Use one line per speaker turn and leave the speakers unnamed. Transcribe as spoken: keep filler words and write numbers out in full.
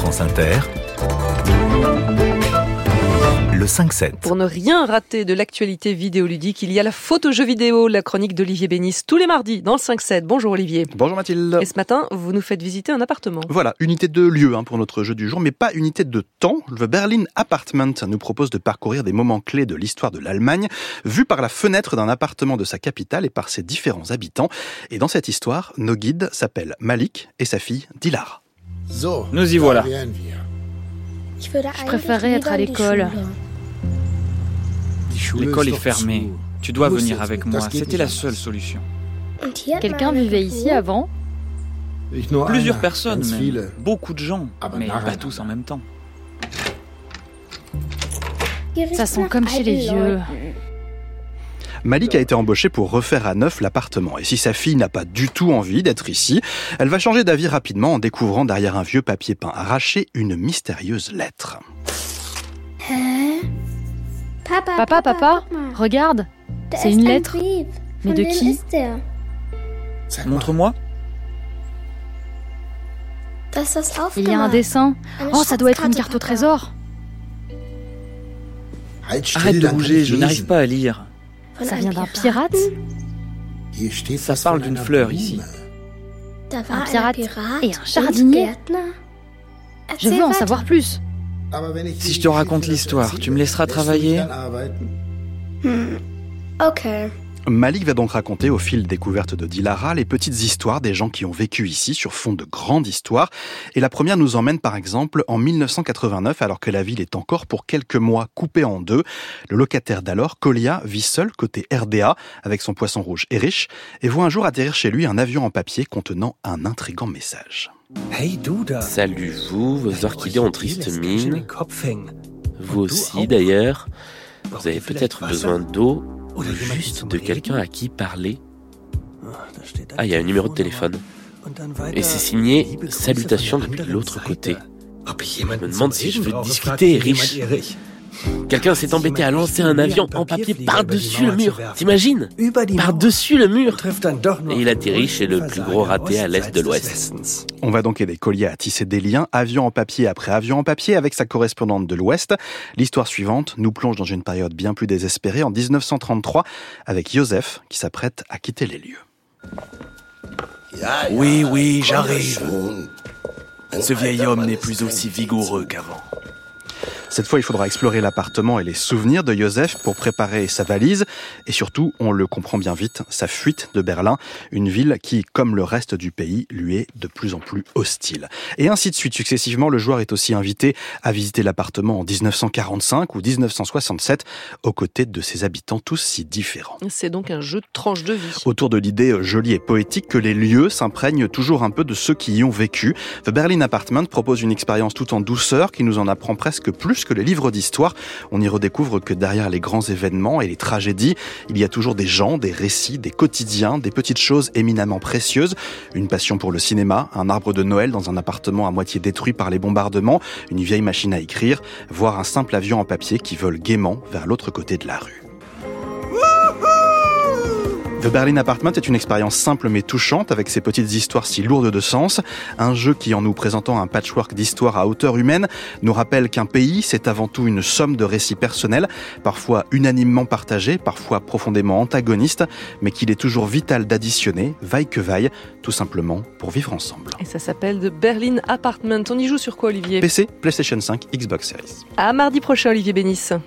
France Inter, le cinq sept.
Pour ne rien rater de l'actualité vidéoludique, il y a la photo jeu vidéo, la chronique d'Olivier Bénis, tous les mardis dans le cinq sept. Bonjour Olivier.
Bonjour Mathilde.
Et ce matin, vous nous faites visiter un appartement.
Voilà, unité de lieu hein, pour notre jeu du jour, mais pas unité de temps. Le Berlin Apartment nous propose de parcourir des moments clés de l'histoire de l'Allemagne, vus par la fenêtre d'un appartement de sa capitale et par ses différents habitants. Et dans cette histoire, nos guides s'appellent Malik et sa fille Dilara.
Nous y voilà.
Je préférerais être à l'école.
L'école est fermée. Tu dois venir avec moi. C'était la seule solution.
Quelqu'un vivait ici avant ?
Plusieurs personnes, même. Beaucoup de gens, mais pas tous en même temps.
Ça sent comme chez les vieux.
Malik a été embauché pour refaire à neuf l'appartement. Et si sa fille n'a pas du tout envie d'être ici, elle va changer d'avis rapidement en découvrant derrière un vieux papier peint arraché une mystérieuse lettre.
Papa, papa, papa, regarde, c'est une lettre. Mais de qui ?
Montre-moi.
Il y a un dessin. Oh, ça doit être une carte au trésor.
Arrête de bouger, je n'arrive pas à lire.
Ça vient d'un pirate ?
Ça parle d'une fleur ici.
Un pirate et un jardinier ? Je veux en savoir plus.
Si je te raconte l'histoire, tu me laisseras travailler ?
Ok.
Malik va donc raconter au fil des découvertes de Dilara les petites histoires des gens qui ont vécu ici sur fond de grandes histoires. Et la première nous emmène par exemple en dix-neuf cent quatre-vingt-neuf alors que la ville est encore pour quelques mois coupée en deux. Le locataire d'alors, Kolia, vit seul côté R D A avec son poisson rouge Erich et voit un jour atterrir chez lui un avion en papier contenant un intrigant message.
Salut vous, vos orchidées ont triste mine. Vous aussi d'ailleurs. Vous avez peut-être besoin d'eau ou juste de quelqu'un à qui parler. Ah, il y a un numéro de téléphone. Et c'est signé « Salutations depuis l'autre côté ». Je me demande si je veux discuter, Erich. Quelqu'un s'est embêté à lancer un avion en papier par-dessus le mur. T'imagines ? Par-dessus le mur. Et il atterrit chez le plus gros raté à l'est de l'ouest.
On va donc aider Kolia à tisser des liens, avion en papier après avion en papier, avec sa correspondante de l'ouest. L'histoire suivante nous plonge dans une période bien plus désespérée, en dix-neuf cent trente-trois, avec Joseph qui s'apprête à quitter les lieux.
Oui, oui, j'arrive. Ce vieil homme n'est plus aussi vigoureux qu'avant.
Cette fois, il faudra explorer l'appartement et les souvenirs de Joseph pour préparer sa valise. Et surtout, on le comprend bien vite, sa fuite de Berlin, une ville qui, comme le reste du pays, lui est de plus en plus hostile. Et ainsi de suite, successivement, le joueur est aussi invité à visiter l'appartement en dix-neuf cent quarante-cinq ou dix-neuf cent soixante-sept, aux côtés de ses habitants tous si différents.
C'est donc un jeu de tranche de vie.
Autour de l'idée jolie et poétique que les lieux s'imprègnent toujours un peu de ceux qui y ont vécu. The Berlin Apartment propose une expérience tout en douceur qui nous en apprend presque plus que les livres d'histoire. On y redécouvre que derrière les grands événements et les tragédies, il y a toujours des gens, des récits, des quotidiens, des petites choses éminemment précieuses. Une passion pour le cinéma, un arbre de Noël dans un appartement à moitié détruit par les bombardements, une vieille machine à écrire, voire un simple avion en papier qui vole gaiement vers l'autre côté de la rue. The Berlin Apartment est une expérience simple mais touchante avec ses petites histoires si lourdes de sens. Un jeu qui, en nous présentant un patchwork d'histoires à hauteur humaine, nous rappelle qu'un pays, c'est avant tout une somme de récits personnels, parfois unanimement partagés, parfois profondément antagonistes, mais qu'il est toujours vital d'additionner, vaille que vaille, tout simplement pour vivre ensemble.
Et ça s'appelle The Berlin Apartment. On y joue sur quoi, Olivier ?
P C, PlayStation cinq, Xbox Series.
À mardi prochain, Olivier Bénis.